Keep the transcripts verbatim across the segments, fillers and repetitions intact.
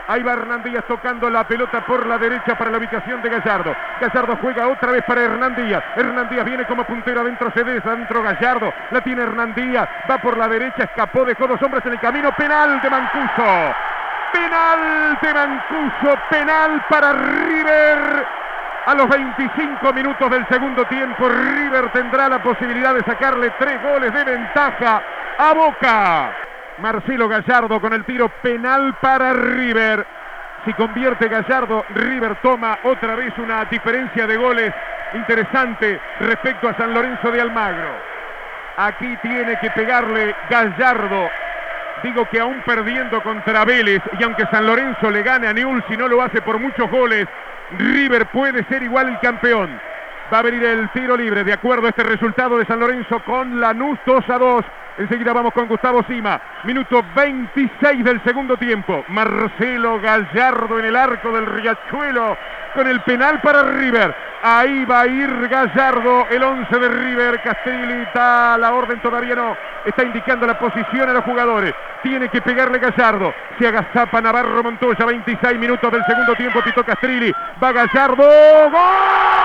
Ahí va Hernán Díaz tocando la pelota por la derecha para la ubicación de Gallardo. Gallardo juega otra vez para Hernán Díaz. Hernán Díaz viene como puntero adentro, se adentro Gallardo. La tiene Hernán Díaz. Va por la derecha, escapó, dejó dos hombres en el camino. Penal de Mancuso. Penal de Mancuso. Penal para River. A los veinticinco minutos del segundo tiempo, River tendrá la posibilidad de sacarle tres goles de ventaja a Boca. Marcelo Gallardo con el tiro penal para River. Si convierte Gallardo, River toma otra vez una diferencia de goles interesante respecto a San Lorenzo de Almagro. Aquí tiene que pegarle Gallardo. Digo que aún perdiendo contra Vélez, y aunque San Lorenzo le gane a Newell's, si no lo hace por muchos goles, River puede ser igual el campeón. Va a venir el tiro libre de acuerdo a este resultado de San Lorenzo con Lanús dos a dos. Enseguida vamos con Gustavo Sima. Minuto veintiséis del segundo tiempo. Marcelo Gallardo en el arco del Riachuelo con el penal para River. Ahí va a ir Gallardo, el once de River. Castrilli está a la orden, todavía no. Está indicando la posición a los jugadores. Tiene que pegarle Gallardo. Se agazapa Navarro Montoya. veintiséis minutos del segundo tiempo. Tito Castrilli. Va Gallardo. ¡Gol!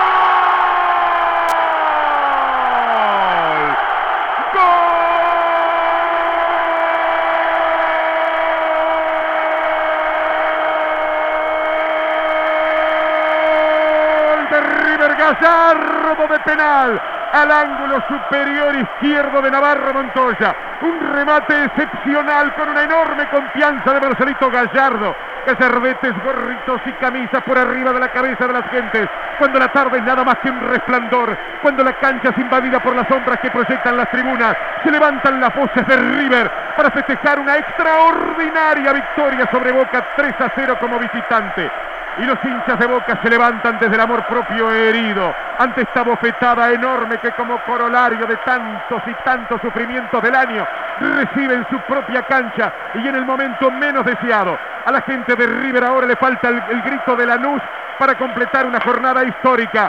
Gallardo de penal al ángulo superior izquierdo de Navarro Montoya. Un remate excepcional con una enorme confianza de Marcelito Gallardo. Gallardetes, gorritos y camisas por arriba de la cabeza de las gentes. Cuando la tarde es nada más que un resplandor. Cuando la cancha es invadida por las sombras que proyectan las tribunas. Se levantan las voces de River para festejar una extraordinaria victoria sobre Boca tres a cero como visitante. Y los hinchas de Boca se levantan desde el amor propio herido ante esta bofetada enorme que como corolario de tantos y tantos sufrimientos del año recibe en su propia cancha y en el momento menos deseado. A la gente de River ahora le falta el, el grito de Lanús para completar una jornada histórica.